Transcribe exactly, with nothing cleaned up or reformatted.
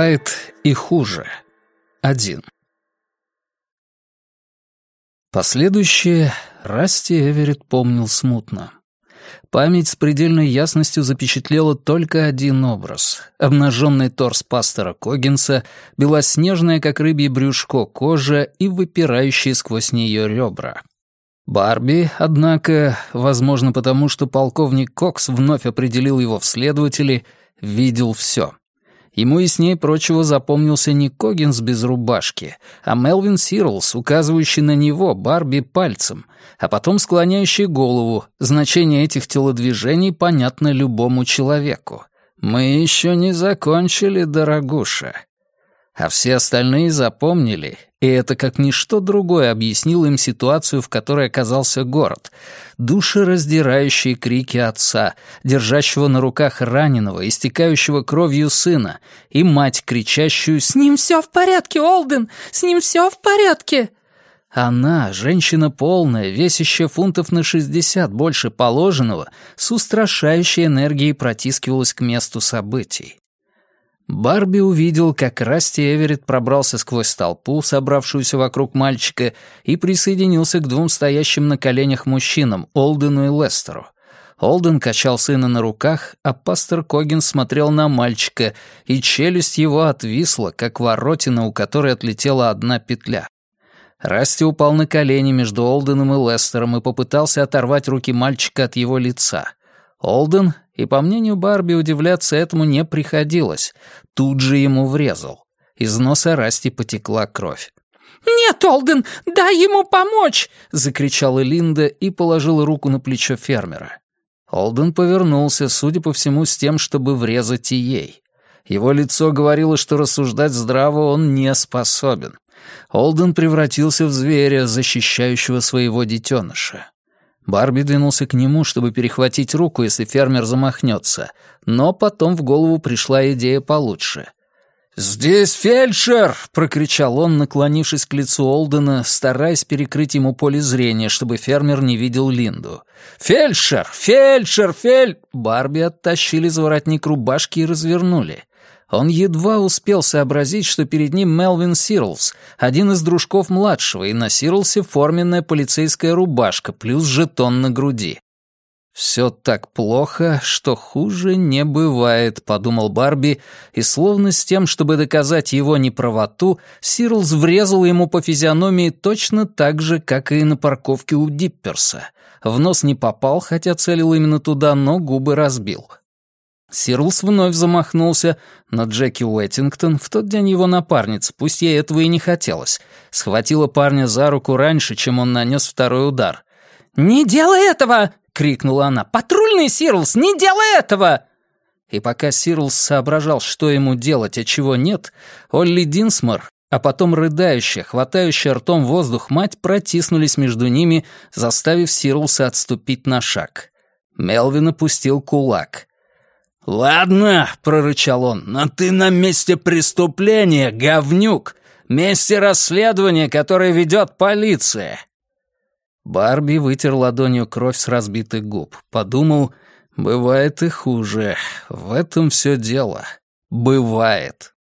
Бывает и хуже. Один. Последующее Расти Эверетт помнил смутно. Память с предельной ясностью запечатлела только один образ — обнаженный торс пастора Коггинса, белоснежное, как рыбье брюшко, кожа и выпирающие сквозь нее ребра. Барби, однако, возможно потому, что полковник Кокс вновь определил его в следователи, видел все. Ему яснее прочего запомнился не Коггинс без рубашки, а Мелвин Сирлс, указывающий на него, Барби, пальцем, а потом склоняющий голову. Значение этих телодвижений понятно любому человеку. «Мы еще не закончили, дорогуша». А все остальные запомнили, и это как ничто другое объяснило им ситуацию, в которой оказался город. Душераздирающие крики отца, держащего на руках раненого, истекающего кровью сына, и мать, кричащую «С ним все в порядке, Олден! С ним все в порядке!» Она, женщина полная, весящая фунтов на шестьдесят больше положенного, с устрашающей энергией протискивалась к месту событий. Барби увидел, как Расти Эверетт пробрался сквозь толпу, собравшуюся вокруг мальчика, и присоединился к двум стоящим на коленях мужчинам, Олдену и Лестеру. Олден качал сына на руках, а пастор Коггинс смотрел на мальчика, и челюсть его отвисла, как воротина, у которой отлетела одна петля. Расти упал на колени между Олденом и Лестером и попытался оторвать руки мальчика от его лица. Олден, и, по мнению Барби, удивляться этому не приходилось, тут же ему врезал. Из носа Расти потекла кровь. «Нет, Олден, дай ему помочь!» — закричала Линда и положила руку на плечо фермера. Олден повернулся, судя по всему, с тем, чтобы врезать и ей. Его лицо говорило, что рассуждать здраво он не способен. Олден превратился в зверя, защищающего своего детеныша. Барби двинулся к нему, чтобы перехватить руку, если фермер замахнется, но потом в голову пришла идея получше. «Здесь фельдшер!» — прокричал он, наклонившись к лицу Олдена, стараясь перекрыть ему поле зрения, чтобы фермер не видел Линду. «Фельдшер! Фельдшер! Фель...» Барби оттащили за воротник рубашки и развернули. Он едва успел сообразить, что перед ним Мелвин Сирлс, один из дружков младшего, и на Сирлсе форменная полицейская рубашка плюс жетон на груди. «Все так плохо, что хуже не бывает», — подумал Барби, и словно с тем, чтобы доказать его неправоту, Сирлс врезал ему по физиономии точно так же, как и на парковке у Дипперса. В нос не попал, хотя целил именно туда, но губы разбил. Сирлс вновь замахнулся, но Джеки Уэттингтон, в тот день его напарница, пусть ей этого и не хотелось, схватила парня за руку раньше, чем он нанес второй удар. «Не делай этого!» — крикнула она. «Патрульный, Сирлс, не делай этого!» И пока Сирлс соображал, что ему делать, а чего нет, Олли Динсмор, а потом рыдающая, хватающая ртом воздух мать протиснулись между ними, заставив Сирлса отступить на шаг. Мелвин опустил кулак. «Ладно», — прорычал он, — «но ты на месте преступления, говнюк! Месте расследования, которое ведет полиция!» Барби вытер ладонью кровь с разбитых губ. Подумал, бывает и хуже. В этом все дело. Бывает.